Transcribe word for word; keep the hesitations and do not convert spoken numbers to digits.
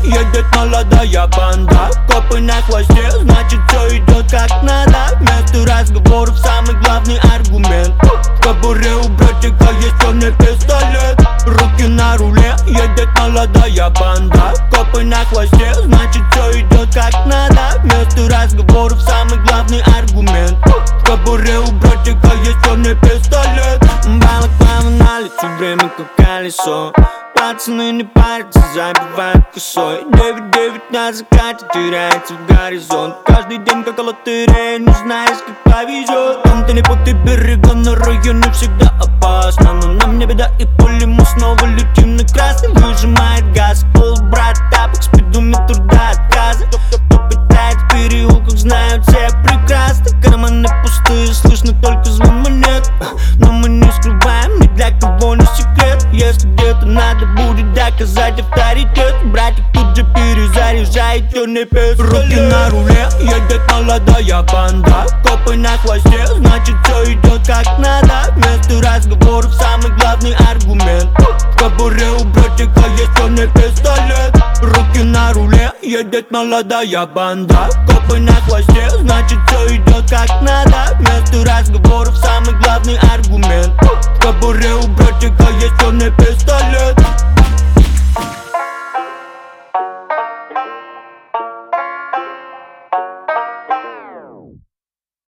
едет молодая банда. Копы на хвосте, значит все идет как надо. Вместо разговоров самый главный аргумент. В кобуре у братика есть черный пистолет. Руки на руле, едет молодая банда. Копы на хвосте, значит все идет как надо. Вместо разговоров самый главный аргумент. В кобуре у братика есть черный пистолет. Балаклава на лицо, время как колесо. Пацаны не парятся, забивают косой. Девять девять на закате теряется в горизонт. Каждый день как лотерея, не знаешь как повезет. Там ты не путай берега, на районе всегда опасно. Но нам не беда и пули, мы снова летим на красный. Выжимает газ, пол брат, тапок, спидометр до отказа. Кто питает в переулках, знают все прекрасно. Карманы пустые, слышно только звон монет. Но мы не скрываем, ни для кого не секрет. Если где-то надо будет доказать авторитет, братик тут же перезаряжает черный пистолет. Руки на руле, едет молодая банда. Копы на хвосте, значит все идет как надо. Вместо разговоров самый главный аргумент. В кобуре у братика есть черный пистолет. Руки на руле, едет молодая банда. Копы на хвосте, значит все идет как надо. Вместо разговоров самый главный аргумент. В кобуре у братика есть черный пистолет.